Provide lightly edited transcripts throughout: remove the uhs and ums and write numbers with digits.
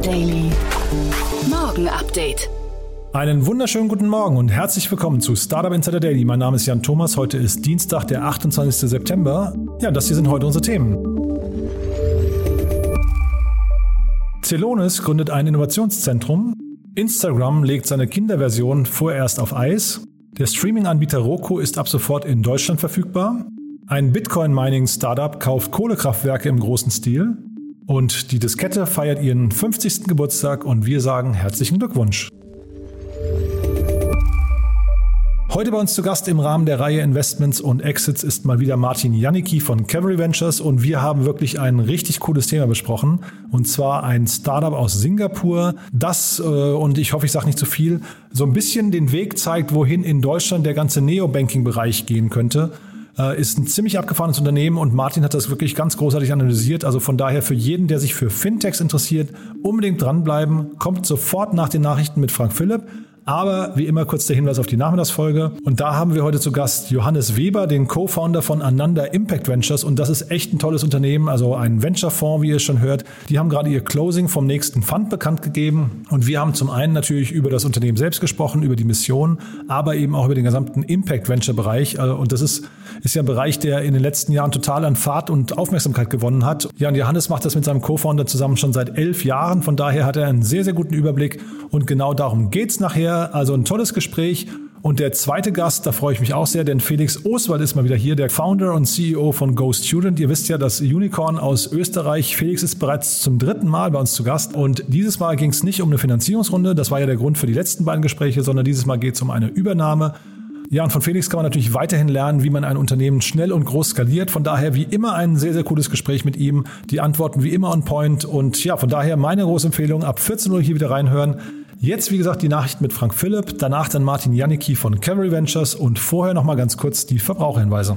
Daily. Morgen Update. Einen wunderschönen guten Morgen und herzlich willkommen zu Startup Insider Daily. Mein Name ist Jan Thomas. Heute ist Dienstag, der 28. September. Ja, das hier sind heute unsere Themen. Celonis gründet ein Innovationszentrum. Instagram legt seine Kinderversion vorerst auf Eis. Der Streaming-Anbieter Roku ist ab sofort in Deutschland verfügbar. Ein Bitcoin-Mining-Startup kauft Kohlekraftwerke im großen Stil. Und die Diskette feiert ihren 50. Geburtstag und wir sagen herzlichen Glückwunsch. Heute bei uns zu Gast im Rahmen der Reihe Investments und Exits ist mal wieder Martin Janicki von Cavalry Ventures und wir haben wirklich ein richtig cooles Thema besprochen und zwar ein Startup aus Singapur, das, und ich hoffe, ich sage nicht zu viel, so ein bisschen den Weg zeigt, wohin in Deutschland der ganze Neobanking-Bereich gehen könnte. Ist ein ziemlich abgefahrenes Unternehmen und Martin hat das wirklich ganz großartig analysiert. Also von daher für jeden, der sich für Fintechs interessiert, unbedingt dranbleiben. Kommt sofort nach den Nachrichten mit Frank Philipp. Aber wie immer kurz der Hinweis auf die Nachmittagsfolge. Und da haben wir heute zu Gast Johannes Weber, den Co-Founder von Ananda Impact Ventures. Und das ist echt ein tolles Unternehmen, also ein Venture-Fonds, wie ihr schon hört. Die haben gerade ihr Closing vom nächsten Fund bekannt gegeben. Und wir haben zum einen natürlich über das Unternehmen selbst gesprochen, über die Mission, aber eben auch über den gesamten Impact-Venture-Bereich. Und das ist ja ein Bereich, der in den letzten Jahren total an Fahrt und Aufmerksamkeit gewonnen hat. Ja, und Johannes macht das mit seinem Co-Founder zusammen schon seit 11 Jahren. Von daher hat er einen sehr, sehr guten Überblick. Und genau darum geht's nachher. Also ein tolles Gespräch. Und der zweite Gast, da freue ich mich auch sehr, denn Felix Oswald ist mal wieder hier, der Founder und CEO von GoStudent. Ihr wisst ja, das Unicorn aus Österreich. Felix ist bereits zum 3. Mal bei uns zu Gast. Und dieses Mal ging es nicht um eine Finanzierungsrunde. Das war ja der Grund für die letzten beiden Gespräche, sondern dieses Mal geht es um eine Übernahme. Ja, und von Felix kann man natürlich weiterhin lernen, wie man ein Unternehmen schnell und groß skaliert. Von daher wie immer ein sehr, sehr cooles Gespräch mit ihm. Die Antworten wie immer on point. Und ja, von daher meine große Empfehlung, ab 14 Uhr hier wieder reinhören. Jetzt, wie gesagt, die Nachricht mit Frank Philipp, danach dann Martin Janicki von Cavalry Ventures und vorher nochmal ganz kurz die Verbraucherhinweise.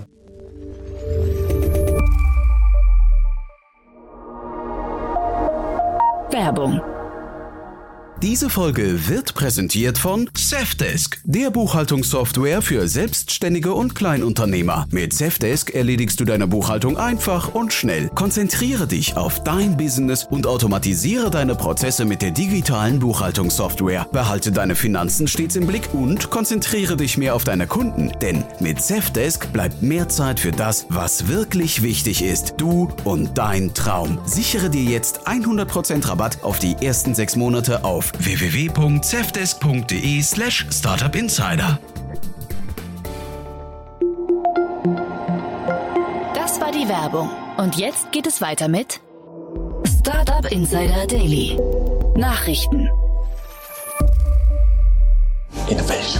Werbung. Diese Folge wird präsentiert von Safdesk, der Buchhaltungssoftware für Selbstständige und Kleinunternehmer. Mit Safdesk erledigst du deine Buchhaltung einfach und schnell. Konzentriere dich auf dein Business und automatisiere deine Prozesse mit der digitalen Buchhaltungssoftware. Behalte deine Finanzen stets im Blick und konzentriere dich mehr auf deine Kunden. Denn mit Safdesk bleibt mehr Zeit für das, was wirklich wichtig ist. Du und dein Traum. Sichere dir jetzt 100% Rabatt auf die ersten 6 Monate auf www.safdesk.de/startupinsider. Das war die Werbung. Und jetzt geht es weiter mit Startup Insider Daily. Nachrichten. Innovation.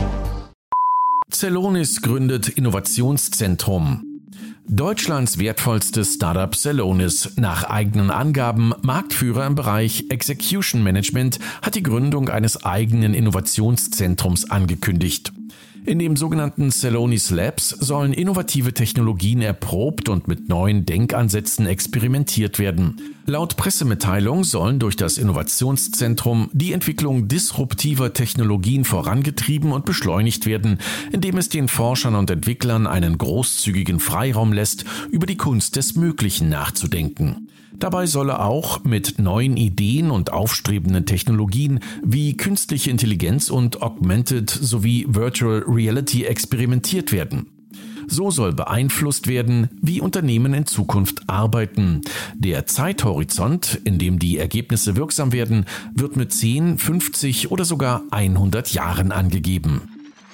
Celonis gründet Innovationszentrum. Deutschlands wertvollstes Startup Celonis, nach eigenen Angaben Marktführer im Bereich Execution Management, hat die Gründung eines eigenen Innovationszentrums angekündigt. In dem sogenannten Celonis Labs sollen innovative Technologien erprobt und mit neuen Denkansätzen experimentiert werden. Laut Pressemitteilung sollen durch das Innovationszentrum die Entwicklung disruptiver Technologien vorangetrieben und beschleunigt werden, indem es den Forschern und Entwicklern einen großzügigen Freiraum lässt, über die Kunst des Möglichen nachzudenken. Dabei solle auch mit neuen Ideen und aufstrebenden Technologien wie künstliche Intelligenz und Augmented sowie Virtual Reality experimentiert werden. So soll beeinflusst werden, wie Unternehmen in Zukunft arbeiten. Der Zeithorizont, in dem die Ergebnisse wirksam werden, wird mit 10, 50 oder sogar 100 Jahren angegeben.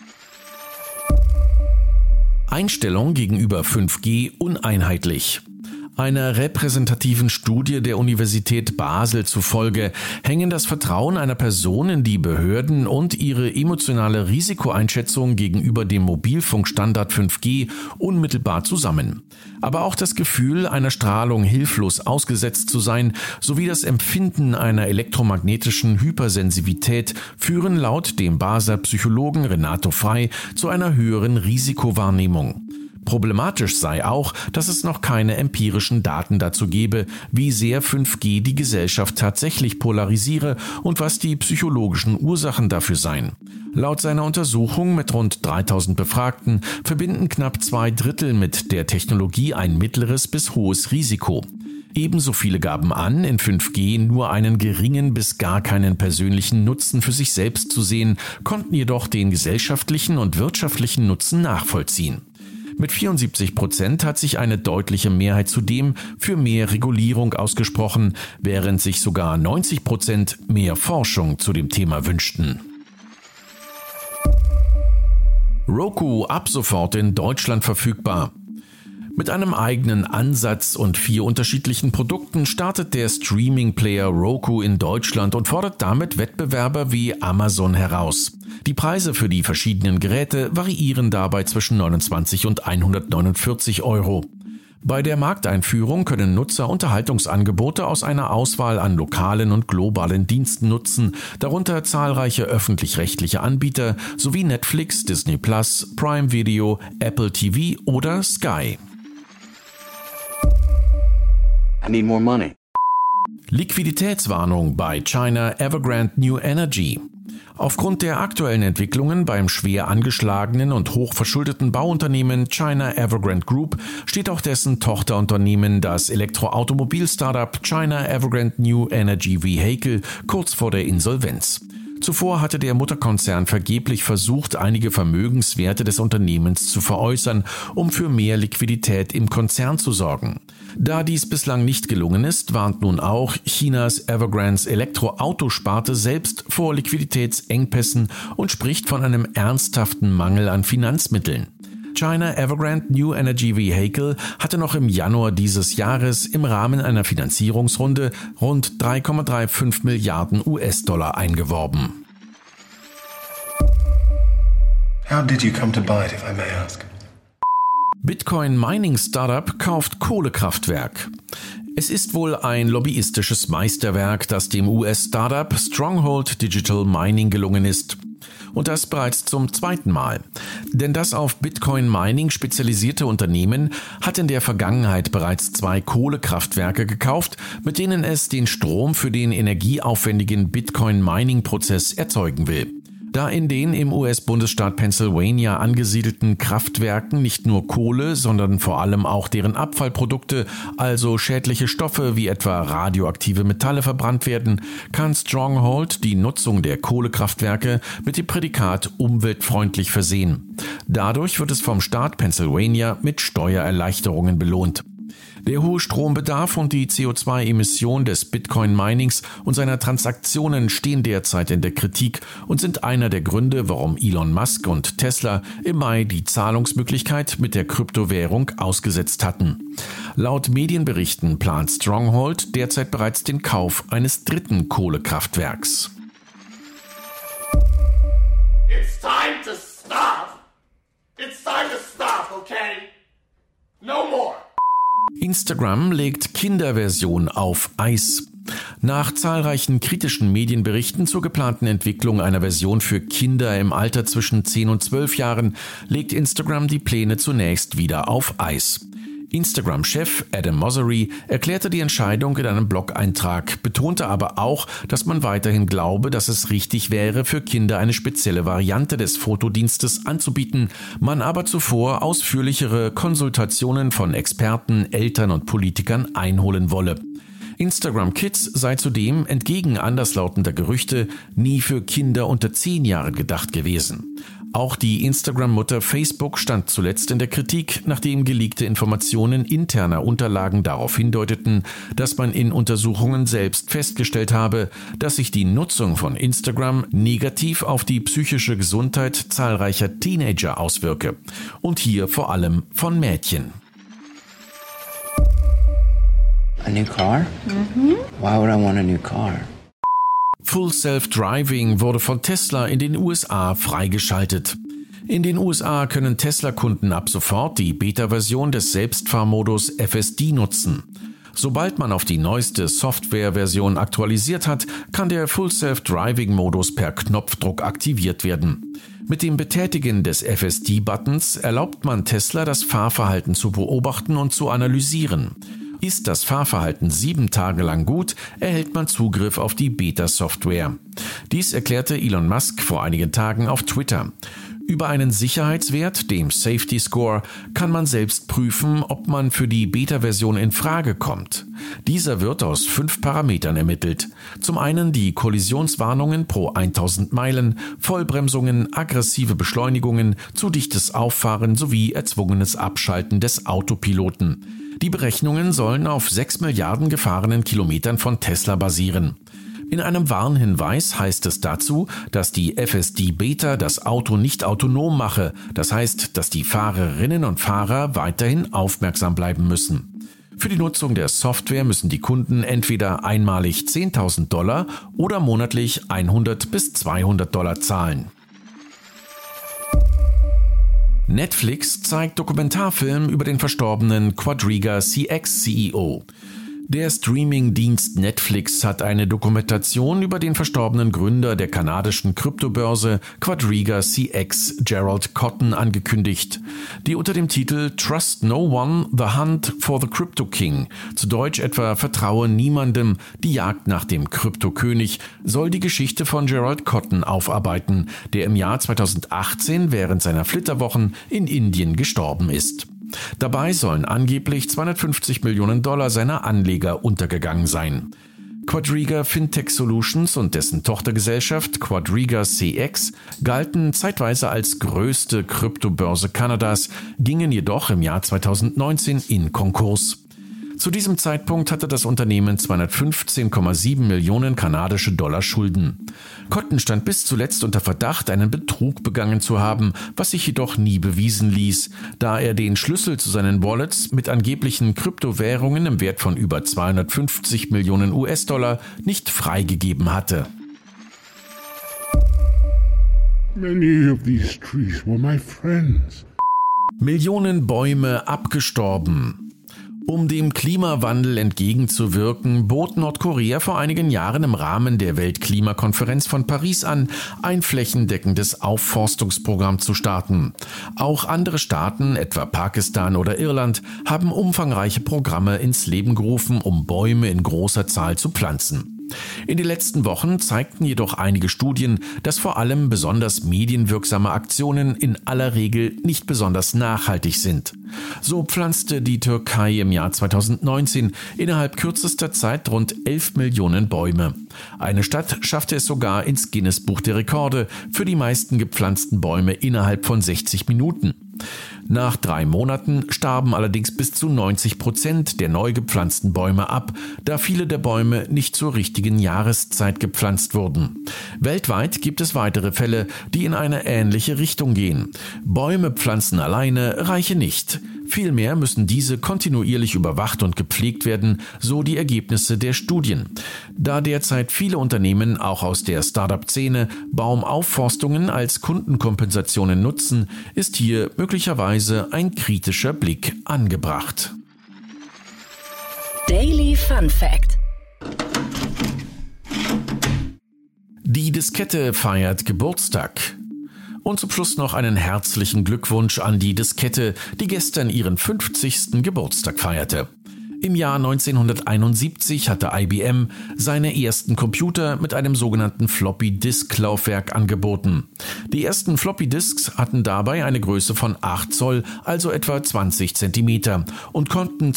Einstellung gegenüber 5G uneinheitlich. Einer repräsentativen Studie der Universität Basel zufolge hängen das Vertrauen einer Person in die Behörden und ihre emotionale Risikoeinschätzung gegenüber dem Mobilfunkstandard 5G unmittelbar zusammen. Aber auch das Gefühl, einer Strahlung hilflos ausgesetzt zu sein, sowie das Empfinden einer elektromagnetischen Hypersensivität führen laut dem Basler Psychologen Renato Frey zu einer höheren Risikowahrnehmung. Problematisch sei auch, dass es noch keine empirischen Daten dazu gebe, wie sehr 5G die Gesellschaft tatsächlich polarisiere und was die psychologischen Ursachen dafür seien. Laut seiner Untersuchung mit rund 3000 Befragten verbinden knapp 2/3 mit der Technologie ein mittleres bis hohes Risiko. Ebenso viele gaben an, in 5G nur einen geringen bis gar keinen persönlichen Nutzen für sich selbst zu sehen, konnten jedoch den gesellschaftlichen und wirtschaftlichen Nutzen nachvollziehen. Mit 74% hat sich eine deutliche Mehrheit zudem für mehr Regulierung ausgesprochen, während sich sogar 90% mehr Forschung zu dem Thema wünschten. Roku ab sofort in Deutschland verfügbar. Mit einem eigenen Ansatz und 4 unterschiedlichen Produkten startet der Streaming-Player Roku in Deutschland und fordert damit Wettbewerber wie Amazon heraus. Die Preise für die verschiedenen Geräte variieren dabei zwischen 29 und 149 €. Bei der Markteinführung können Nutzer Unterhaltungsangebote aus einer Auswahl an lokalen und globalen Diensten nutzen, darunter zahlreiche öffentlich-rechtliche Anbieter sowie Netflix, Disney+, Prime Video, Apple TV oder Sky. I need more money. Liquiditätswarnung bei China Evergrande New Energy. Aufgrund der aktuellen Entwicklungen beim schwer angeschlagenen und hochverschuldeten Bauunternehmen China Evergrande Group steht auch dessen Tochterunternehmen, das Elektroautomobil-Startup China Evergrande New Energy Vehicle, kurz vor der Insolvenz. Zuvor hatte der Mutterkonzern vergeblich versucht, einige Vermögenswerte des Unternehmens zu veräußern, um für mehr Liquidität im Konzern zu sorgen. Da dies bislang nicht gelungen ist, warnt nun auch Chinas Evergrandes Elektroautosparte selbst vor Liquiditätsengpässen und spricht von einem ernsthaften Mangel an Finanzmitteln. China Evergrande New Energy Vehicle hatte noch im Januar dieses Jahres im Rahmen einer Finanzierungsrunde rund 3,35 Milliarden US-Dollar eingeworben. How did you come to buy it, if I may ask? Bitcoin-Mining-Startup kauft Kohlekraftwerk. Es ist wohl ein lobbyistisches Meisterwerk, das dem US-Startup Stronghold Digital Mining gelungen ist. Und das bereits zum 2. Mal. Denn das auf Bitcoin-Mining spezialisierte Unternehmen hat in der Vergangenheit bereits 2 Kohlekraftwerke gekauft, mit denen es den Strom für den energieaufwendigen Bitcoin-Mining-Prozess erzeugen will. Da in den im US-Bundesstaat Pennsylvania angesiedelten Kraftwerken nicht nur Kohle, sondern vor allem auch deren Abfallprodukte, also schädliche Stoffe wie etwa radioaktive Metalle verbrannt werden, kann Stronghold die Nutzung der Kohlekraftwerke mit dem Prädikat umweltfreundlich versehen. Dadurch wird es vom Staat Pennsylvania mit Steuererleichterungen belohnt. Der hohe Strombedarf und die CO2-Emission des Bitcoin-Minings und seiner Transaktionen stehen derzeit in der Kritik und sind einer der Gründe, warum Elon Musk und Tesla im Mai die Zahlungsmöglichkeit mit der Kryptowährung ausgesetzt hatten. Laut Medienberichten plant Stronghold derzeit bereits den Kauf eines 3. Kohlekraftwerks. It's time to stop. It's time to stop, okay? No more. Instagram legt Kinderversion auf Eis. Nach zahlreichen kritischen Medienberichten zur geplanten Entwicklung einer Version für Kinder im Alter zwischen 10 und 12 Jahren legt Instagram die Pläne zunächst wieder auf Eis. Instagram-Chef Adam Mosseri erklärte die Entscheidung in einem Blog-Eintrag, betonte aber auch, dass man weiterhin glaube, dass es richtig wäre, für Kinder eine spezielle Variante des Fotodienstes anzubieten, man aber zuvor ausführlichere Konsultationen von Experten, Eltern und Politikern einholen wolle. Instagram Kids sei zudem, entgegen anderslautender Gerüchte, nie für Kinder unter 10 Jahren gedacht gewesen. Auch die Instagram-Mutter Facebook stand zuletzt in der Kritik, nachdem geleakte Informationen interner Unterlagen darauf hindeuteten, dass man in Untersuchungen selbst festgestellt habe, dass sich die Nutzung von Instagram negativ auf die psychische Gesundheit zahlreicher Teenager auswirke. Und hier vor allem von Mädchen. A new car? Why would I want a new car? Full Self-Driving wurde von Tesla in den USA freigeschaltet. In den USA können Tesla-Kunden ab sofort die Beta-Version des Selbstfahrmodus FSD nutzen. Sobald man auf die neueste Software-Version aktualisiert hat, kann der Full Self-Driving-Modus per Knopfdruck aktiviert werden. Mit dem Betätigen des FSD-Buttons erlaubt man Tesla, das Fahrverhalten zu beobachten und zu analysieren. Ist das Fahrverhalten 7 Tage lang gut, erhält man Zugriff auf die Beta-Software. Dies erklärte Elon Musk vor einigen Tagen auf Twitter. Über einen Sicherheitswert, dem Safety Score, kann man selbst prüfen, ob man für die Beta-Version in Frage kommt. Dieser wird aus 5 Parametern ermittelt. Zum einen die Kollisionswarnungen pro 1000 Meilen, Vollbremsungen, aggressive Beschleunigungen, zu dichtes Auffahren sowie erzwungenes Abschalten des Autopiloten. Die Berechnungen sollen auf 6 Milliarden gefahrenen Kilometern von Tesla basieren. In einem Warnhinweis heißt es dazu, dass die FSD-Beta das Auto nicht autonom mache. Das heißt, dass die Fahrerinnen und Fahrer weiterhin aufmerksam bleiben müssen. Für die Nutzung der Software müssen die Kunden entweder einmalig $10.000 oder monatlich $100 bis $200 zahlen. Netflix zeigt Dokumentarfilm über den verstorbenen Quadriga CX-CEO. Der Streaming-Dienst Netflix hat eine Dokumentation über den verstorbenen Gründer der kanadischen Kryptobörse Quadriga CX, Gerald Cotten, angekündigt, die unter dem Titel Trust No One, The Hunt for the Crypto King, zu Deutsch etwa Vertraue niemandem, die Jagd nach dem Kryptokönig, soll die Geschichte von Gerald Cotten aufarbeiten, der im Jahr 2018 während seiner Flitterwochen in Indien gestorben ist. Dabei sollen angeblich $250 Millionen seiner Anleger untergegangen sein. Quadriga Fintech Solutions und dessen Tochtergesellschaft Quadriga CX galten zeitweise als größte Kryptobörse Kanadas, gingen jedoch im Jahr 2019 in Konkurs. Zu diesem Zeitpunkt hatte das Unternehmen 215,7 Millionen kanadische Dollar Schulden. Cotten stand bis zuletzt unter Verdacht, einen Betrug begangen zu haben, was sich jedoch nie bewiesen ließ, da er den Schlüssel zu seinen Wallets mit angeblichen Kryptowährungen im Wert von über 250 Millionen US-Dollar nicht freigegeben hatte. Many of these trees were my friends. Millionen Bäume abgestorben. Um dem Klimawandel entgegenzuwirken, bot Nordkorea vor einigen Jahren im Rahmen der Weltklimakonferenz von Paris an, ein flächendeckendes Aufforstungsprogramm zu starten. Auch andere Staaten, etwa Pakistan oder Irland, haben umfangreiche Programme ins Leben gerufen, um Bäume in großer Zahl zu pflanzen. In den letzten Wochen zeigten jedoch einige Studien, dass vor allem besonders medienwirksame Aktionen in aller Regel nicht besonders nachhaltig sind. So pflanzte die Türkei im Jahr 2019 innerhalb kürzester Zeit rund 11 Millionen Bäume. Eine Stadt schaffte es sogar ins Guinness-Buch der Rekorde für die meisten gepflanzten Bäume innerhalb von 60 Minuten. Nach 3 Monaten starben allerdings bis zu 90% der neu gepflanzten Bäume ab, da viele der Bäume nicht zur richtigen Jahreszeit gepflanzt wurden. Weltweit gibt es weitere Fälle, die in eine ähnliche Richtung gehen. Bäume pflanzen alleine reiche nicht. Vielmehr müssen diese kontinuierlich überwacht und gepflegt werden, so die Ergebnisse der Studien. Da derzeit viele Unternehmen, auch aus der Startup-Szene, Baumaufforstungen als Kundenkompensationen nutzen, ist hier möglicherweise ein kritischer Blick angebracht. Daily Fun Fact: Die Diskette feiert Geburtstag. Und zum Schluss noch einen herzlichen Glückwunsch an die Diskette, die gestern ihren 50. Geburtstag feierte. Im Jahr 1971 hatte IBM seine ersten Computer mit einem sogenannten Floppy-Disk-Laufwerk angeboten. Die ersten Floppy-Disks hatten dabei eine Größe von 8 Zoll, also etwa 20 Zentimeter, und konnten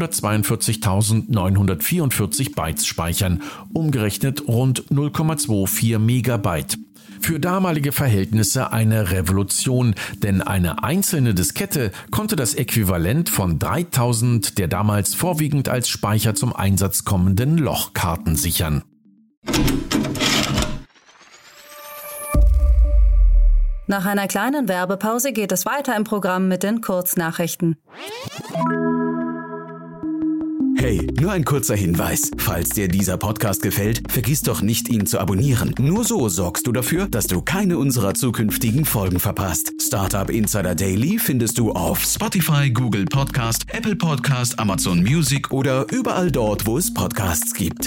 242.944 Bytes speichern, umgerechnet rund 0,24 Megabyte. Für damalige Verhältnisse eine Revolution, denn eine einzelne Diskette konnte das Äquivalent von 3000 der damals vorwiegend als Speicher zum Einsatz kommenden Lochkarten sichern. Nach einer kleinen Werbepause geht es weiter im Programm mit den Kurznachrichten. Hey, nur ein kurzer Hinweis. Falls dir dieser Podcast gefällt, vergiss doch nicht, ihn zu abonnieren. Nur so sorgst du dafür, dass du keine unserer zukünftigen Folgen verpasst. Startup Insider Daily findest du auf Spotify, Google Podcast, Apple Podcast, Amazon Music oder überall dort, wo es Podcasts gibt.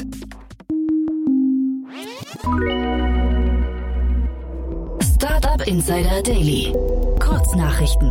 Startup Insider Daily. Kurznachrichten.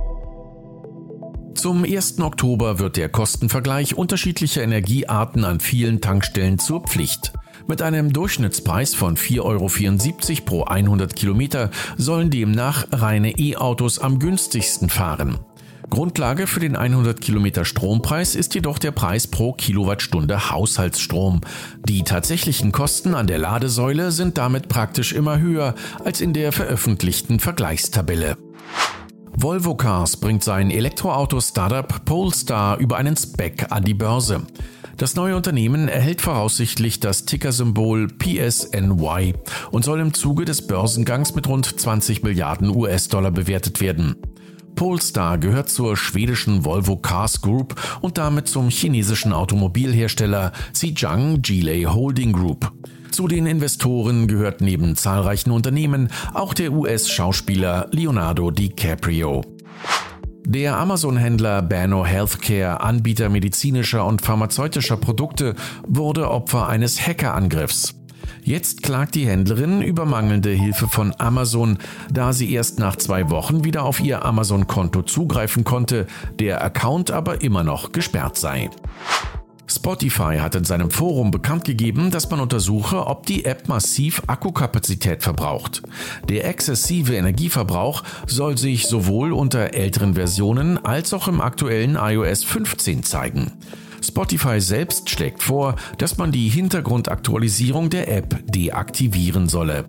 Zum 1. Oktober wird der Kostenvergleich unterschiedlicher Energiearten an vielen Tankstellen zur Pflicht. Mit einem Durchschnittspreis von 4,74 € pro 100 Kilometer sollen demnach reine E-Autos am günstigsten fahren. Grundlage für den 100 Kilometer Strompreis ist jedoch der Preis pro Kilowattstunde Haushaltsstrom. Die tatsächlichen Kosten an der Ladesäule sind damit praktisch immer höher als in der veröffentlichten Vergleichstabelle. Volvo Cars bringt sein Elektroauto-Startup Polestar über einen SPAC an die Börse. Das neue Unternehmen erhält voraussichtlich das Tickersymbol PSNY und soll im Zuge des Börsengangs mit rund 20 Milliarden US-Dollar bewertet werden. Polestar gehört zur schwedischen Volvo Cars Group und damit zum chinesischen Automobilhersteller Zhejiang Geely Holding Group. Zu den Investoren gehört neben zahlreichen Unternehmen auch der US-Schauspieler Leonardo DiCaprio. Der Amazon-Händler Banno Healthcare, Anbieter medizinischer und pharmazeutischer Produkte, wurde Opfer eines Hackerangriffs. Jetzt klagt die Händlerin über mangelnde Hilfe von Amazon, da sie erst nach 2 Wochen wieder auf ihr Amazon-Konto zugreifen konnte, der Account aber immer noch gesperrt sei. Spotify hat in seinem Forum bekannt gegeben, dass man untersuche, ob die App massiv Akkukapazität verbraucht. Der exzessive Energieverbrauch soll sich sowohl unter älteren Versionen als auch im aktuellen iOS 15 zeigen. Spotify selbst schlägt vor, dass man die Hintergrundaktualisierung der App deaktivieren solle.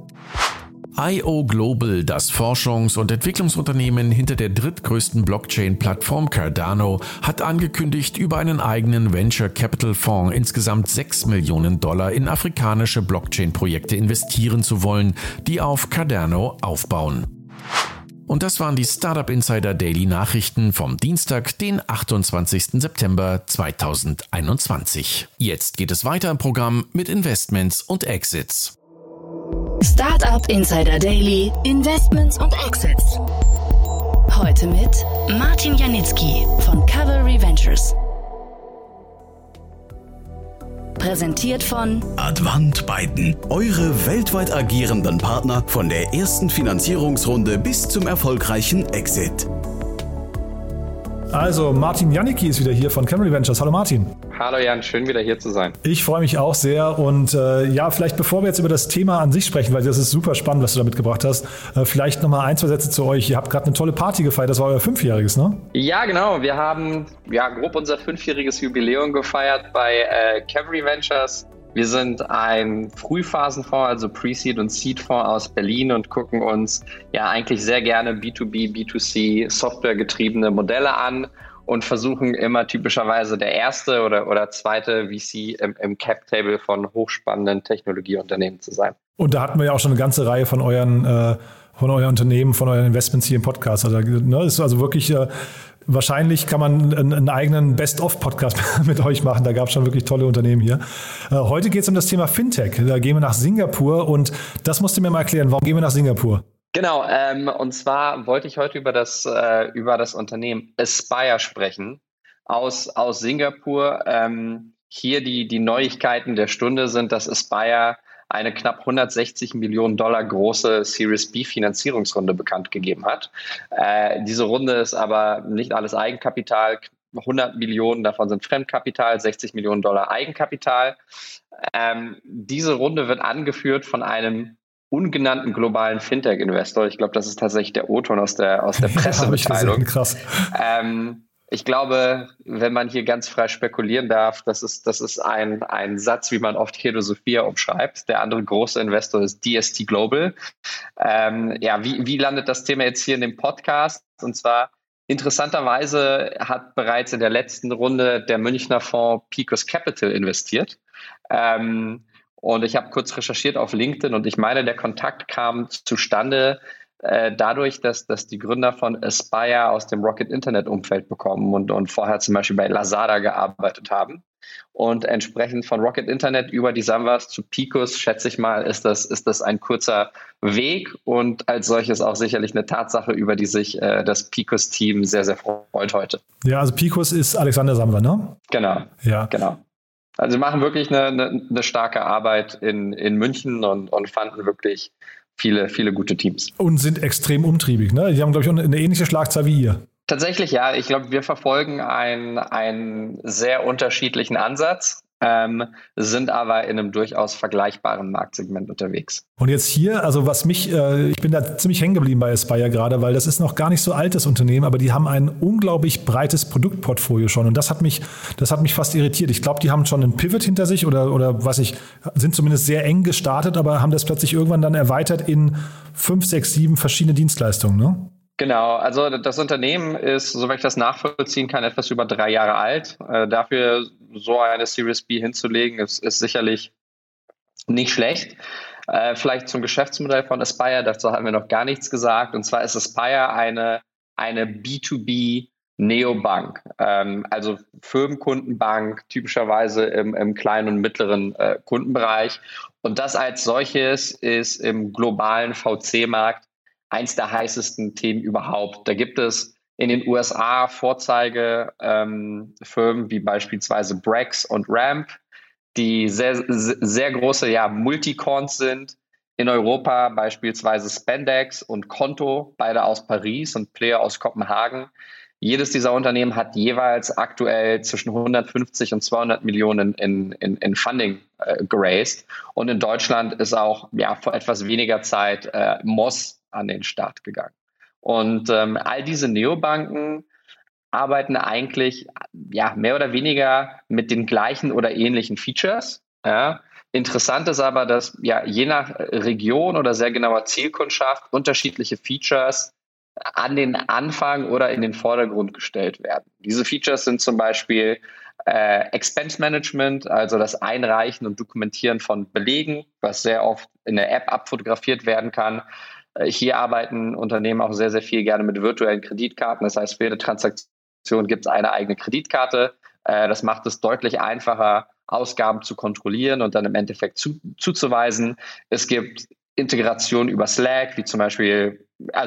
IO Global, das Forschungs- und Entwicklungsunternehmen hinter der drittgrößten Blockchain-Plattform Cardano, hat angekündigt, über einen eigenen Venture-Capital-Fonds insgesamt $6 Millionen in afrikanische Blockchain-Projekte investieren zu wollen, die auf Cardano aufbauen. Und das waren die Startup Insider Daily Nachrichten vom Dienstag, den 28. September 2021. Jetzt geht es weiter im Programm mit Investments und Exits. Startup Insider Daily, Investments und Exits. Heute mit Martin Janicki von Cavalry Ventures. Präsentiert von Advant Byten, eure weltweit agierenden Partner von der ersten Finanzierungsrunde bis zum erfolgreichen Exit. Also Martin Janicki ist wieder hier von Cavalry Ventures. Hallo Martin. Hallo Jan, schön wieder hier zu sein. Ich freue mich auch sehr und vielleicht bevor wir jetzt über das Thema an sich sprechen, weil das ist super spannend, was du da mitgebracht hast, vielleicht nochmal 1, 2 Sätze zu euch. Ihr habt gerade eine tolle Party gefeiert, das war euer 5-jähriges, ne? Ja, genau. Wir haben grob unser 5-jähriges Jubiläum gefeiert bei Cavalry Ventures. Wir sind ein Frühphasenfonds, also Pre-Seed und Seed-Fonds aus Berlin und gucken uns eigentlich sehr gerne B2B, B2C softwaregetriebene Modelle an und versuchen immer typischerweise der erste oder zweite VC im Cap-Table von hochspannenden Technologieunternehmen zu sein. Und da hatten wir ja auch schon eine ganze Reihe von euren Unternehmen, von euren Investments hier im Podcast. Also, ist also wirklich wahrscheinlich kann man einen eigenen Best-of-Podcast mit euch machen. Da gab es schon wirklich tolle Unternehmen hier. Heute geht es um das Thema Fintech. Da gehen wir nach Singapur und das musst du mir mal erklären. Warum gehen wir nach Singapur? Genau, und zwar wollte ich heute über das Unternehmen Aspire sprechen aus Singapur. Hier die Neuigkeiten der Stunde sind, dass Aspire eine knapp 160 Millionen Dollar große Series B Finanzierungsrunde bekannt gegeben hat. Diese Runde ist aber nicht alles Eigenkapital. 100 Millionen davon sind Fremdkapital, 60 Millionen Dollar Eigenkapital. Diese Runde wird angeführt von einem ungenannten globalen Fintech-Investor. Ich glaube, das ist tatsächlich der O-Ton aus der Pressemitteilung. Krass. Ich glaube, wenn man hier ganz frei spekulieren darf, das ist ein Satz, wie man oft Hedo Sophia umschreibt. Der andere große Investor ist DST Global. Wie landet das Thema jetzt hier in dem Podcast? Und zwar interessanterweise hat bereits in der letzten Runde der Münchner Fonds Picos Capital investiert. Und ich habe kurz recherchiert auf LinkedIn und ich meine, der Kontakt kam zustande dadurch, dass die Gründer von Aspire aus dem Rocket Internet Umfeld bekommen und vorher zum Beispiel bei Lazada gearbeitet haben. Und entsprechend von Rocket Internet über die Samwas zu Picos, schätze ich mal, ist das ein kurzer Weg und als solches auch sicherlich eine Tatsache, über die sich das Picos-Team sehr, sehr freut heute. Ja, also Picos ist Alexander Samwer, ne? Genau. Ja. Genau. Also wir machen wirklich eine starke Arbeit in München und fanden wirklich viele, viele gute Teams. Und sind extrem umtriebig, ne? Die haben, glaube ich, eine ähnliche Schlagzahl wie ihr. Tatsächlich, ja. Ich glaube, wir verfolgen einen sehr unterschiedlichen Ansatz. sind aber in einem durchaus vergleichbaren Marktsegment unterwegs. Und jetzt hier, also ich bin da ziemlich hängen geblieben bei Aspire gerade, weil das ist noch gar nicht so altes Unternehmen, aber die haben ein unglaublich breites Produktportfolio schon und das hat mich fast irritiert. Ich glaube, die haben schon einen Pivot hinter sich oder sind zumindest sehr eng gestartet, aber haben das plötzlich irgendwann dann erweitert in 5, 6, 7 verschiedene Dienstleistungen, ne? Genau, also das Unternehmen ist, soweit ich das nachvollziehen kann, etwas über 3 Jahre alt. Dafür so eine Series B hinzulegen, ist sicherlich nicht schlecht. Vielleicht zum Geschäftsmodell von Aspire, dazu haben wir noch gar nichts gesagt. Und zwar ist Aspire eine B2B Neobank, also Firmenkundenbank, typischerweise im kleinen und mittleren Kundenbereich. Und das als solches ist im globalen VC-Markt eins der heißesten Themen überhaupt. Da gibt es in den USA Vorzeigefirmen wie beispielsweise Brex und Ramp, die sehr, sehr große Multicorns sind. In Europa beispielsweise Spendex und Konto, beide aus Paris und Player aus Kopenhagen. Jedes dieser Unternehmen hat jeweils aktuell zwischen 150 und 200 Millionen in Funding geraced. Und in Deutschland ist auch vor etwas weniger Zeit Moss an den Start gegangen. Und all diese Neobanken arbeiten eigentlich mehr oder weniger mit den gleichen oder ähnlichen Features. Ja. Interessant ist aber, dass je nach Region oder sehr genauer Zielkundschaft unterschiedliche Features an den Anfang oder in den Vordergrund gestellt werden. Diese Features sind zum Beispiel Expense Management, also das Einreichen und Dokumentieren von Belegen, was sehr oft in der App abfotografiert werden kann. Hier arbeiten Unternehmen auch sehr, sehr viel gerne mit virtuellen Kreditkarten. Das heißt, für jede Transaktion gibt es eine eigene Kreditkarte. Das macht es deutlich einfacher, Ausgaben zu kontrollieren und dann im Endeffekt zuzuweisen. Es gibt Integration über Slack, wie zum Beispiel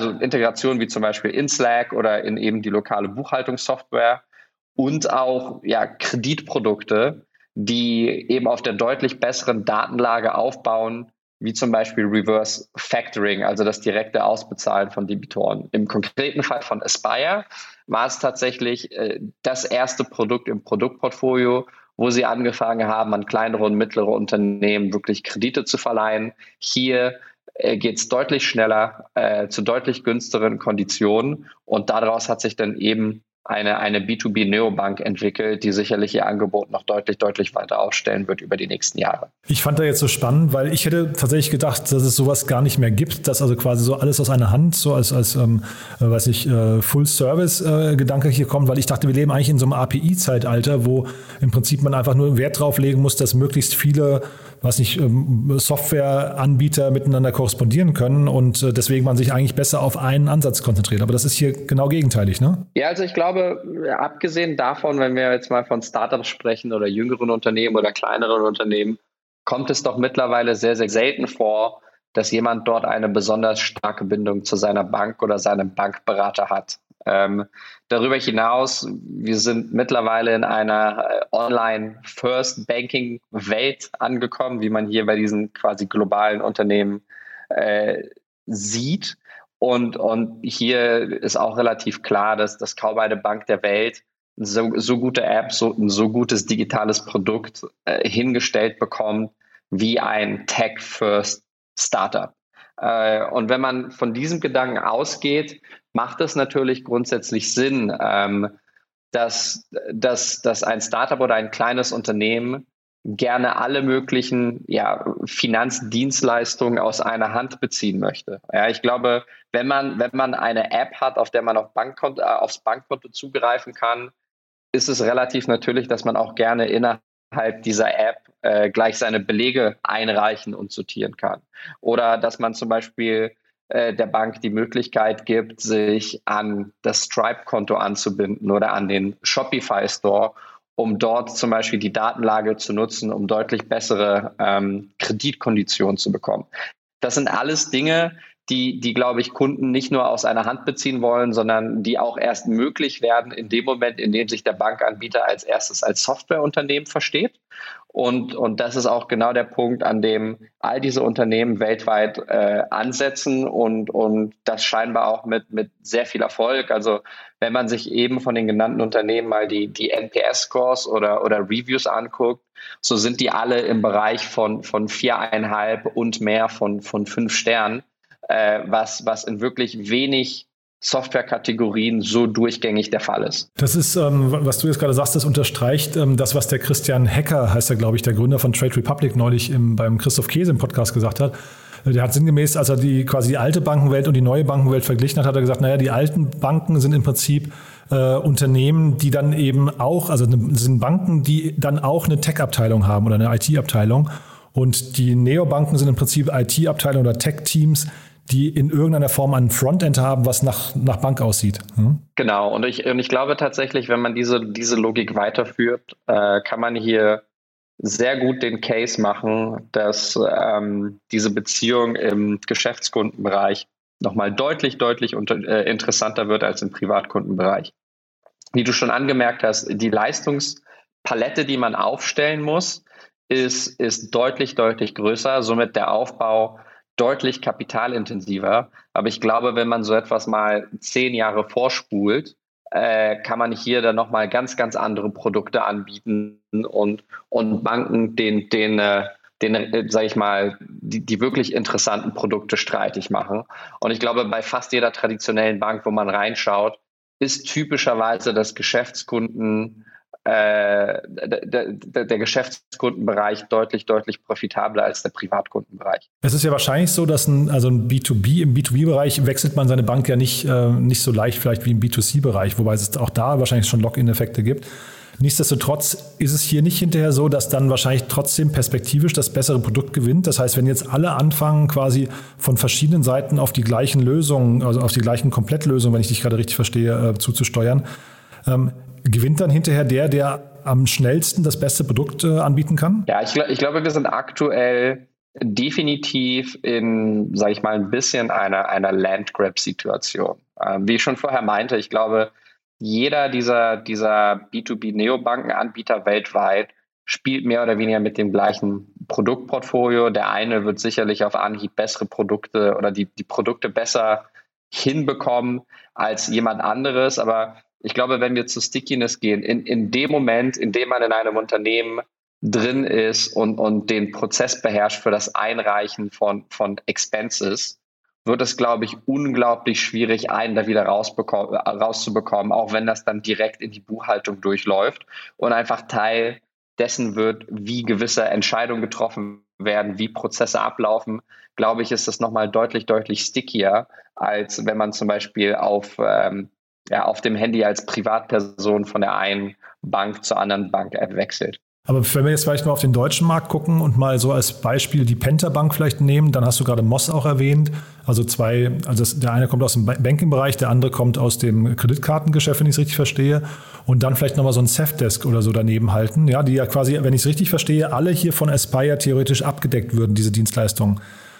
in Slack oder in eben die lokale Buchhaltungssoftware und auch Kreditprodukte, die eben auf der deutlich besseren Datenlage aufbauen, wie zum Beispiel Reverse Factoring, also das direkte Ausbezahlen von Debitoren. Im konkreten Fall von Aspire war es tatsächlich das erste Produkt im Produktportfolio, wo sie angefangen haben, an kleinere und mittlere Unternehmen wirklich Kredite zu verleihen. Hier geht es deutlich schneller, zu deutlich günstigeren Konditionen und daraus hat sich dann eben eine B2B-Neobank entwickelt, die sicherlich ihr Angebot noch deutlich weiter aufstellen wird über die nächsten Jahre. Ich fand da jetzt so spannend, weil ich hätte tatsächlich gedacht, dass es sowas gar nicht mehr gibt, dass also quasi so alles aus einer Hand, so als Full-Service-Gedanke hier kommt, weil ich dachte, wir leben eigentlich in so einem API-Zeitalter, wo im Prinzip man einfach nur Wert drauf legen muss, dass möglichst viele Softwareanbieter miteinander korrespondieren können und deswegen man sich eigentlich besser auf einen Ansatz konzentriert. Aber das ist hier genau gegenteilig, ne? Ja, also ich glaube, abgesehen davon, wenn wir jetzt mal von Startups sprechen oder jüngeren Unternehmen oder kleineren Unternehmen, kommt es doch mittlerweile sehr, sehr selten vor, dass jemand dort eine besonders starke Bindung zu seiner Bank oder seinem Bankberater hat. Darüber hinaus, wir sind mittlerweile in einer Online-First-Banking-Welt angekommen, wie man hier bei diesen quasi globalen Unternehmen sieht. Und hier ist auch relativ klar, dass kaum eine Bank der Welt so gute App, so gutes digitales Produkt hingestellt bekommt wie ein Tech-First Startup. Und wenn man von diesem Gedanken ausgeht, macht es natürlich grundsätzlich Sinn, dass ein Startup oder ein kleines Unternehmen gerne alle möglichen Finanzdienstleistungen aus einer Hand beziehen möchte. Ja, ich glaube, wenn man eine App hat, auf der man aufs Bankkonto zugreifen kann, ist es relativ natürlich, dass man auch gerne innerhalb dieser App gleich seine Belege einreichen und sortieren kann. Oder dass man zum Beispiel der Bank die Möglichkeit gibt, sich an das Stripe-Konto anzubinden oder an den Shopify-Store, um dort zum Beispiel die Datenlage zu nutzen, um deutlich bessere Kreditkonditionen zu bekommen. Das sind alles Dinge, die, glaube ich, Kunden nicht nur aus einer Hand beziehen wollen, sondern die auch erst möglich werden in dem Moment, in dem sich der Bankanbieter als erstes als Softwareunternehmen versteht. Und das ist auch genau der Punkt, an dem all diese Unternehmen weltweit ansetzen und das scheinbar auch mit sehr viel Erfolg. Also wenn man sich eben von den genannten Unternehmen mal die NPS-Scores oder Reviews anguckt, so sind die alle im Bereich von 4,5 und mehr von 5 Sternen, was in wirklich wenig Softwarekategorien so durchgängig der Fall ist. Das ist, was du jetzt gerade sagst, das unterstreicht das, was der Christian Hecker, heißt er, glaube ich, der Gründer von Trade Republic, neulich beim Christoph Käse im Podcast gesagt hat. Der hat sinngemäß, als er quasi die alte Bankenwelt und die neue Bankenwelt verglichen hat, hat er gesagt, naja, die alten Banken sind im Prinzip Unternehmen, die dann eben auch, also sind Banken, die dann auch eine Tech-Abteilung haben oder eine IT-Abteilung. Und die Neobanken sind im Prinzip IT-Abteilungen oder Tech-Teams, die in irgendeiner Form ein Frontend haben, was nach Bank aussieht. Genau, und ich glaube tatsächlich, wenn man diese Logik weiterführt, kann man hier sehr gut den Case machen, dass diese Beziehung im Geschäftskundenbereich nochmal deutlich interessanter wird als im Privatkundenbereich. Wie du schon angemerkt hast, die Leistungspalette, die man aufstellen muss, ist deutlich größer, somit der Aufbau deutlich kapitalintensiver. Aber ich glaube, wenn man so etwas mal 10 Jahre vorspult, kann man hier dann nochmal ganz andere Produkte anbieten und Banken sage ich mal, die wirklich interessanten Produkte streitig machen. Und ich glaube, bei fast jeder traditionellen Bank, wo man reinschaut, ist typischerweise das der Geschäftskundenbereich deutlich profitabler als der Privatkundenbereich. Es ist ja wahrscheinlich so, dass im B2B-Bereich wechselt man seine Bank ja nicht so leicht vielleicht wie im B2C-Bereich, wobei es auch da wahrscheinlich schon Lock-in-Effekte gibt. Nichtsdestotrotz ist es hier nicht hinterher so, dass dann wahrscheinlich trotzdem perspektivisch das bessere Produkt gewinnt. Das heißt, wenn jetzt alle anfangen, quasi von verschiedenen Seiten auf die gleichen Lösungen, also auf die gleichen Komplettlösungen, wenn ich dich gerade richtig verstehe, zuzusteuern, gewinnt dann hinterher der am schnellsten das beste Produkt anbieten kann? Ja, ich glaube, wir sind aktuell definitiv in, sage ich mal, ein bisschen einer Landgrab-Situation. Wie ich schon vorher meinte, ich glaube, jeder dieser B2B-Neobanken-Anbieter weltweit spielt mehr oder weniger mit dem gleichen Produktportfolio. Der eine wird sicherlich auf Anhieb bessere Produkte oder die Produkte besser hinbekommen als jemand anderes, aber ich glaube, wenn wir zu Stickiness gehen, in dem Moment, in dem man in einem Unternehmen drin ist und den Prozess beherrscht für das Einreichen von Expenses, wird es, glaube ich, unglaublich schwierig, einen da wieder rauszubekommen, auch wenn das dann direkt in die Buchhaltung durchläuft und einfach Teil dessen wird, wie gewisse Entscheidungen getroffen werden, wie Prozesse ablaufen, glaube ich, ist das nochmal deutlich stickier, als wenn man zum Beispiel auf dem Handy als Privatperson von der einen Bank zur anderen Bank-App wechselt. Aber wenn wir jetzt vielleicht mal auf den deutschen Markt gucken und mal so als Beispiel die Penta Bank vielleicht nehmen, dann hast du gerade Moss auch erwähnt. Also der eine kommt aus dem Banking-Bereich, der andere kommt aus dem Kreditkartengeschäft, wenn ich es richtig verstehe. Und dann vielleicht nochmal so ein Safdesk oder so daneben halten, ja, die ja quasi, wenn ich es richtig verstehe, alle hier von Aspire theoretisch abgedeckt würden, diese Dienstleistungen.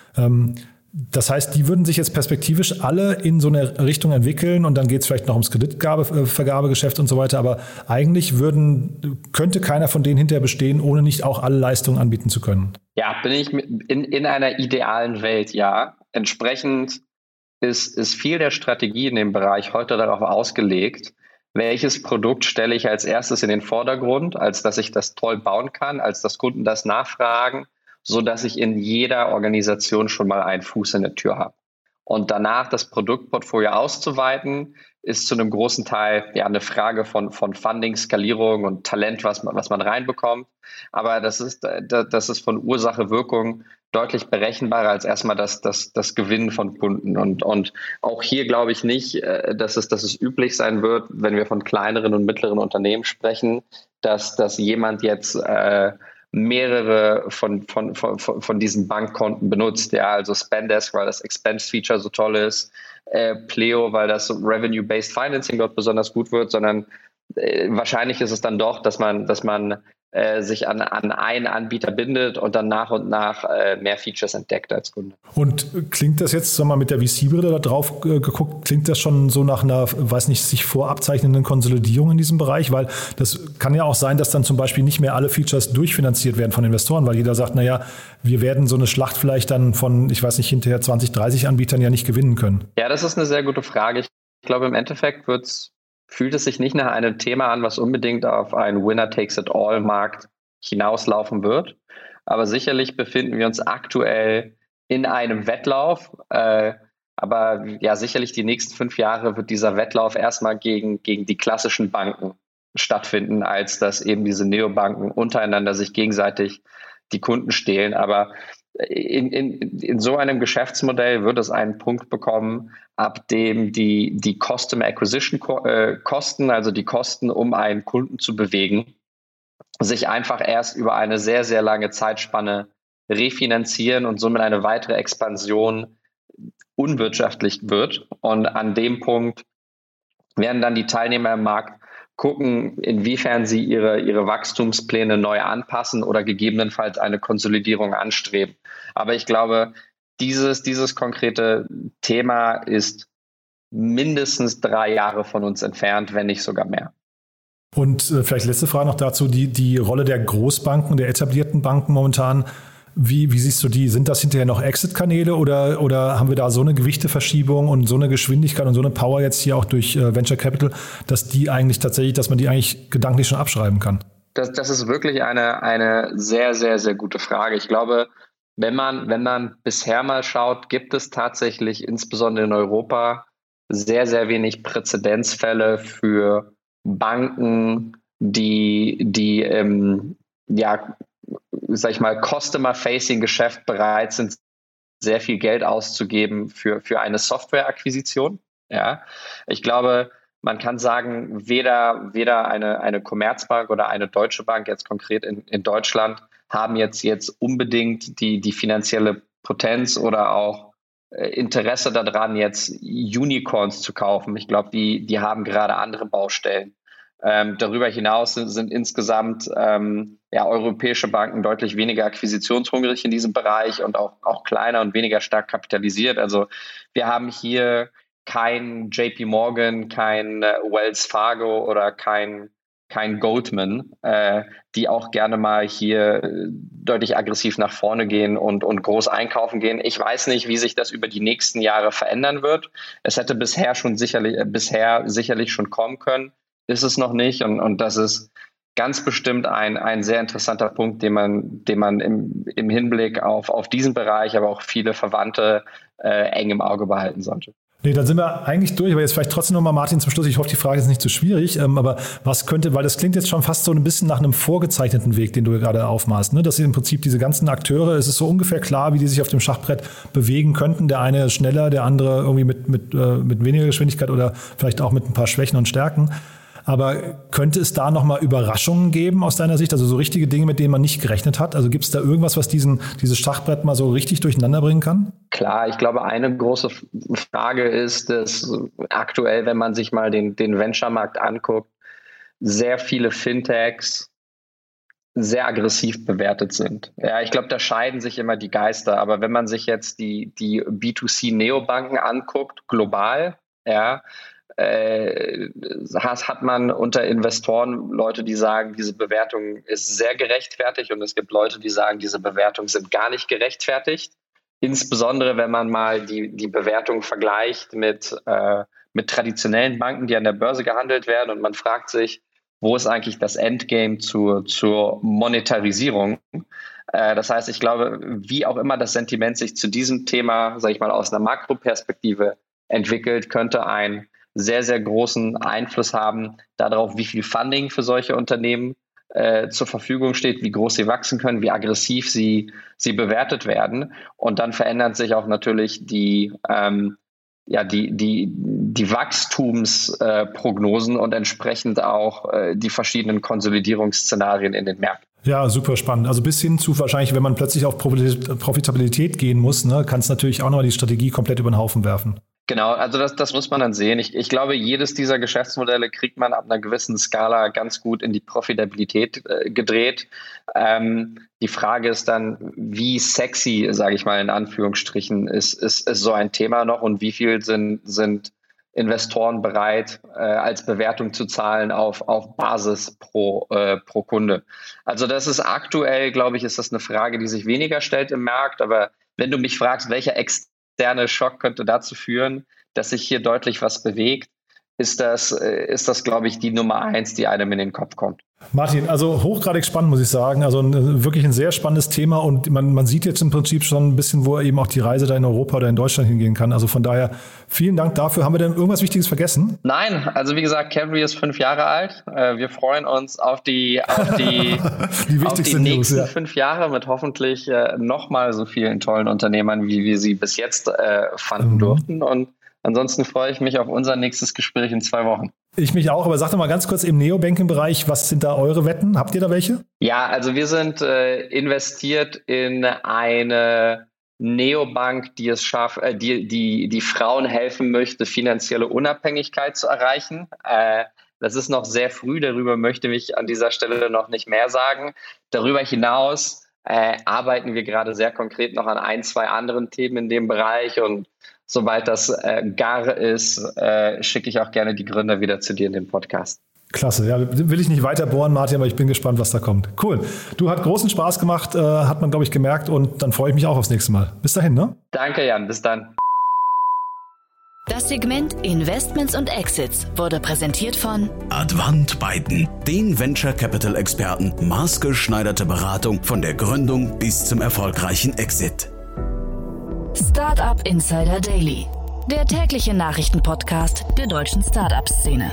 Das heißt, die würden sich jetzt perspektivisch alle in so eine Richtung entwickeln und dann geht es vielleicht noch ums Kreditvergabegeschäft und so weiter, aber eigentlich könnte keiner von denen hinterher bestehen, ohne nicht auch alle Leistungen anbieten zu können. Ja, bin ich in einer idealen Welt, ja. Entsprechend ist viel der Strategie in dem Bereich heute darauf ausgelegt, welches Produkt stelle ich als erstes in den Vordergrund, als dass ich das toll bauen kann, als dass Kunden das nachfragen, so dass ich in jeder Organisation schon mal einen Fuß in der Tür habe. Und danach das Produktportfolio auszuweiten, ist zu einem großen Teil ja eine Frage von Funding, Skalierung und Talent, was man reinbekommt. Aber das ist von Ursache, Wirkung deutlich berechenbarer als erstmal das Gewinnen von Kunden. Und auch hier glaube ich nicht, dass es üblich sein wird, wenn wir von kleineren und mittleren Unternehmen sprechen, dass jemand jetzt mehrere von diesen Bankkonten benutzt. Ja, also Spendesk, weil das Expense-Feature so toll ist, Pleo, weil das Revenue-Based Financing dort besonders gut wird, sondern wahrscheinlich ist es dann doch, dass man sich an einen Anbieter bindet und dann nach und nach mehr Features entdeckt als Kunde. Und klingt das jetzt, sag mal, mit der VC-Brille da drauf geguckt, klingt das schon so nach einer, weiß nicht, sich vorabzeichnenden Konsolidierung in diesem Bereich? Weil das kann ja auch sein, dass dann zum Beispiel nicht mehr alle Features durchfinanziert werden von Investoren, weil jeder sagt, naja, wir werden so eine Schlacht vielleicht dann von, ich weiß nicht, hinterher 20, 30 Anbietern ja nicht gewinnen können. Ja, das ist eine sehr gute Frage. Ich glaube, im Endeffekt fühlt es sich nicht nach einem Thema an, was unbedingt auf einen Winner-Takes-it-all-Markt hinauslaufen wird. Aber sicherlich befinden wir uns aktuell in einem Wettlauf. Aber ja, sicherlich die nächsten 5 Jahre wird dieser Wettlauf erstmal gegen die klassischen Banken stattfinden, als dass eben diese Neobanken untereinander sich gegenseitig die Kunden stehlen. Aber in so einem Geschäftsmodell wird es einen Punkt bekommen, ab dem die Customer Acquisition Kosten, also die Kosten, um einen Kunden zu bewegen, sich einfach erst über eine sehr, sehr lange Zeitspanne refinanzieren und somit eine weitere Expansion unwirtschaftlich wird. Und an dem Punkt werden dann die Teilnehmer im Markt gucken, inwiefern sie ihre Wachstumspläne neu anpassen oder gegebenenfalls eine Konsolidierung anstreben. Aber ich glaube, dieses konkrete Thema ist mindestens 3 Jahre von uns entfernt, wenn nicht sogar mehr. Und vielleicht letzte Frage noch dazu, die Rolle der Großbanken, der etablierten Banken momentan. Wie siehst du die? Sind das hinterher noch Exit-Kanäle oder haben wir da so eine Gewichteverschiebung und so eine Geschwindigkeit und so eine Power jetzt hier auch durch Venture Capital, dass man die eigentlich gedanklich schon abschreiben kann? Das ist wirklich eine sehr, sehr, sehr gute Frage. Ich glaube, wenn man bisher mal schaut, gibt es tatsächlich insbesondere in Europa sehr, sehr wenig Präzedenzfälle für Banken, die sag ich mal, Customer-Facing-Geschäft bereit sind, sehr viel Geld auszugeben für eine Software-Akquisition. Ja, ich glaube, man kann sagen, weder eine Commerzbank oder eine Deutsche Bank jetzt konkret in Deutschland haben jetzt unbedingt die finanzielle Potenz oder auch Interesse daran, jetzt Unicorns zu kaufen. Ich glaube, die haben gerade andere Baustellen. Darüber hinaus sind insgesamt europäische Banken deutlich weniger akquisitionshungrig in diesem Bereich und auch kleiner und weniger stark kapitalisiert. Also wir haben hier kein JP Morgan, kein Wells Fargo oder kein Goldman, die auch gerne mal hier deutlich aggressiv nach vorne gehen und groß einkaufen gehen. Ich weiß nicht, wie sich das über die nächsten Jahre verändern wird. Es hätte bisher sicherlich schon kommen können. Ist es noch nicht und das ist ganz bestimmt ein sehr interessanter Punkt, den man im Hinblick auf diesen Bereich, aber auch viele Verwandte eng im Auge behalten sollte. Nee, dann sind wir eigentlich durch, aber jetzt vielleicht trotzdem nochmal, Martin, zum Schluss. Ich hoffe, die Frage ist nicht zu schwierig, aber was könnte, weil das klingt jetzt schon fast so ein bisschen nach einem vorgezeichneten Weg, den du gerade aufmachst, ne? Dass im Prinzip diese ganzen Akteure, es ist so ungefähr klar, wie die sich auf dem Schachbrett bewegen könnten. Der eine schneller, der andere irgendwie mit weniger Geschwindigkeit oder vielleicht auch mit ein paar Schwächen und Stärken. Aber könnte es da nochmal Überraschungen geben aus deiner Sicht? Also so richtige Dinge, mit denen man nicht gerechnet hat? Also gibt es da irgendwas, was dieses Schachbrett mal so richtig durcheinander bringen kann? Klar, ich glaube, eine große Frage ist, dass aktuell, wenn man sich mal den Venture-Markt anguckt, sehr viele Fintechs sehr aggressiv bewertet sind. Ja, ich glaube, da scheiden sich immer die Geister. Aber wenn man sich jetzt die B2C-Neobanken anguckt, global, ja, hat man unter Investoren Leute, die sagen, diese Bewertung ist sehr gerechtfertigt und es gibt Leute, die sagen, diese Bewertungen sind gar nicht gerechtfertigt. Insbesondere, wenn man mal die Bewertung vergleicht mit traditionellen Banken, die an der Börse gehandelt werden und man fragt sich, wo ist eigentlich das Endgame zur Monetarisierung? Das heißt, ich glaube, wie auch immer das Sentiment sich zu diesem Thema, sage ich mal, aus einer Makroperspektive entwickelt, könnte ein sehr, sehr großen Einfluss haben darauf, wie viel Funding für solche Unternehmen zur Verfügung steht, wie groß sie wachsen können, wie aggressiv sie bewertet werden. Und dann verändern sich auch natürlich die Wachstumsprognosen und entsprechend auch die verschiedenen Konsolidierungsszenarien in den Märkten. Ja, super spannend. Also bis hin zu wahrscheinlich, wenn man plötzlich auf Profitabilität gehen muss, ne, kann es natürlich auch nochmal die Strategie komplett über den Haufen werfen. Genau, also das muss man dann sehen. Ich glaube, jedes dieser Geschäftsmodelle kriegt man ab einer gewissen Skala ganz gut in die Profitabilität gedreht. Die Frage ist dann, wie sexy, sage ich mal in Anführungsstrichen, ist so ein Thema noch und wie viel sind Investoren bereit, als Bewertung zu zahlen auf Basis pro Kunde. Also das ist aktuell, glaube ich, ist das eine Frage, die sich weniger stellt im Markt. Aber wenn du mich fragst, welcher externe Schock könnte dazu führen, dass sich hier deutlich was bewegt, ist das, glaube ich, die Nummer 1, die einem in den Kopf kommt. Martin, also hochgradig spannend, muss ich sagen. Also wirklich ein sehr spannendes Thema und man sieht jetzt im Prinzip schon ein bisschen, wo eben auch die Reise da in Europa oder in Deutschland hingehen kann. Also von daher vielen Dank dafür. Haben wir denn irgendwas Wichtiges vergessen? Nein, also wie gesagt, Cavalry ist 5 Jahre alt. Wir freuen uns auf die nächsten News, 5 Jahre mit hoffentlich nochmal so vielen tollen Unternehmern, wie wir sie bis jetzt fanden durften. Und ansonsten freue ich mich auf unser nächstes Gespräch in 2 Wochen. Ich mich auch, aber sag doch mal ganz kurz im Neobanking-Bereich, was sind da eure Wetten? Habt ihr da welche? Ja, also wir sind investiert in eine Neobank, die es schafft, die Frauen helfen möchte, finanzielle Unabhängigkeit zu erreichen. Das ist noch sehr früh, darüber möchte ich an dieser Stelle noch nicht mehr sagen. Darüber hinaus arbeiten wir gerade sehr konkret noch an 1, 2 anderen Themen in dem Bereich und sobald das gar ist, schicke ich auch gerne die Gründer wieder zu dir in den Podcast. Klasse, ja, will ich nicht weiter bohren, Martin, aber ich bin gespannt, was da kommt. Cool. Du, hat großen Spaß gemacht, hat man, glaube ich, gemerkt und dann freue ich mich auch aufs nächste Mal. Bis dahin, ne? Danke, Jan, bis dann. Das Segment Investments und Exits wurde präsentiert von Advant Biden, den Venture Capital Experten, maßgeschneiderte Beratung von der Gründung bis zum erfolgreichen Exit. Startup Insider Daily, der tägliche Nachrichtenpodcast der deutschen Startup-Szene.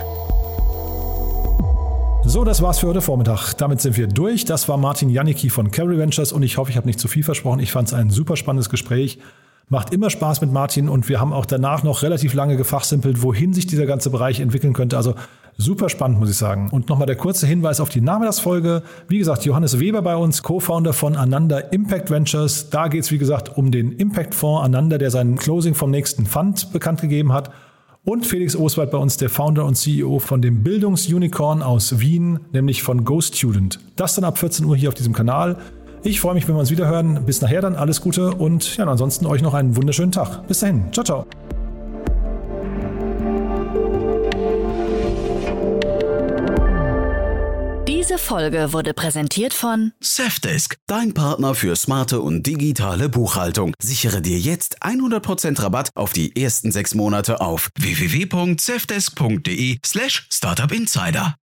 So, das war's für heute Vormittag. Damit sind wir durch. Das war Martin Janicki von Cavalry Ventures und ich hoffe, ich habe nicht zu viel versprochen. Ich fand es ein super spannendes Gespräch. Macht immer Spaß mit Martin und wir haben auch danach noch relativ lange gefachsimpelt, wohin sich dieser ganze Bereich entwickeln könnte. Also super spannend, muss ich sagen. Und nochmal der kurze Hinweis auf die Nachmittagsfolge. Wie gesagt, Johannes Weber bei uns, Co-Founder von Ananda Impact Ventures. Da geht es, wie gesagt, um den Impact-Fonds Ananda, der sein Closing vom nächsten Fund bekannt gegeben hat. Und Felix Oswald bei uns, der Founder und CEO von dem Bildungsunicorn aus Wien, nämlich von GoStudent. Das dann ab 14 Uhr hier auf diesem Kanal. Ich freue mich, wenn wir uns wieder hören. Bis nachher dann, alles Gute und ja, ansonsten euch noch einen wunderschönen Tag. Bis dahin, ciao, ciao. Diese Folge wurde präsentiert von Safdesk, dein Partner für smarte und digitale Buchhaltung. Sichere dir jetzt 100% Rabatt auf die ersten 6 Monate auf www.safdesk.de/startupinsider.